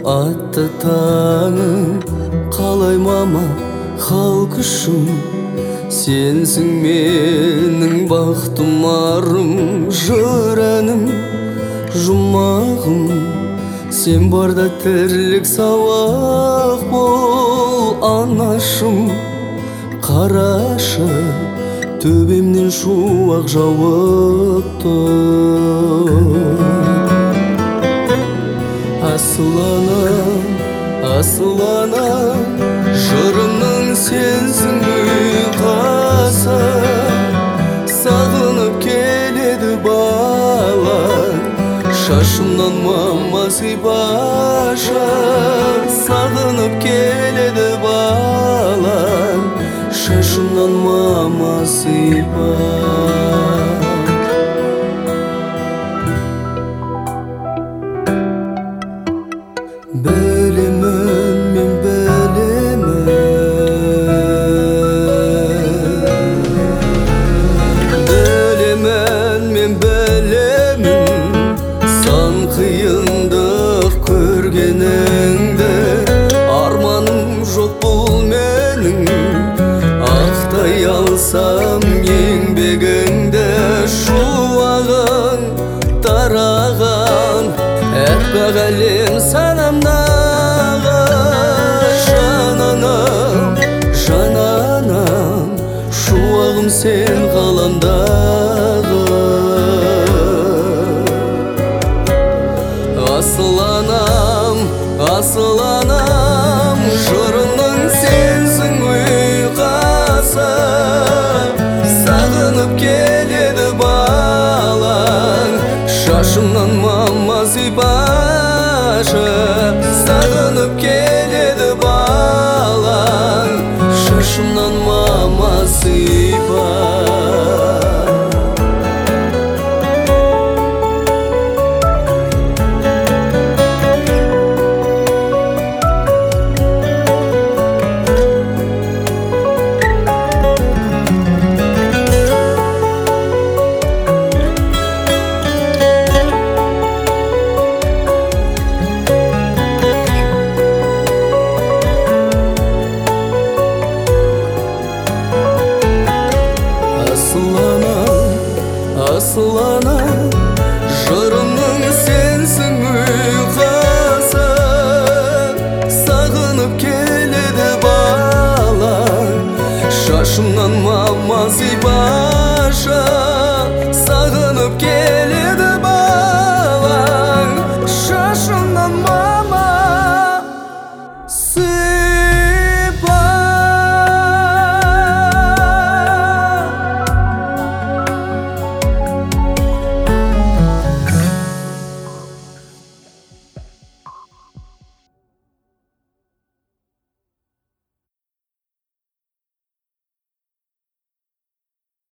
атты таңым, қалай мама хал күшім. Сенсің менің бақтым арым, жыр әнім, жұмағым. Сен барда тірлік сабақ бол анашым. Қарашы, төбемнен шуақ жауып тұр. Асыланам, асыланам, жырымның сенсің ұйқасы. Сағынып келеді балаң, шашымнан мама сипашы. Сағынып келеді балаң, шашымнан мама сипашы. Білемін, мен білемін, білемін, мен білемін, сан қиындық көргеніңді. Арманым жоқ бұл менің, ақтай алсам еңбегіңді. Шуағың тараған әппақ әлем санамдағы. Жананам, жананам, шуағым сен ғаламдағы. Асыланам, асыланам, жырымның сенсің ұйқасы. Сағынып келеді балаң, шашымнан мама сипашы. Сағынып келеді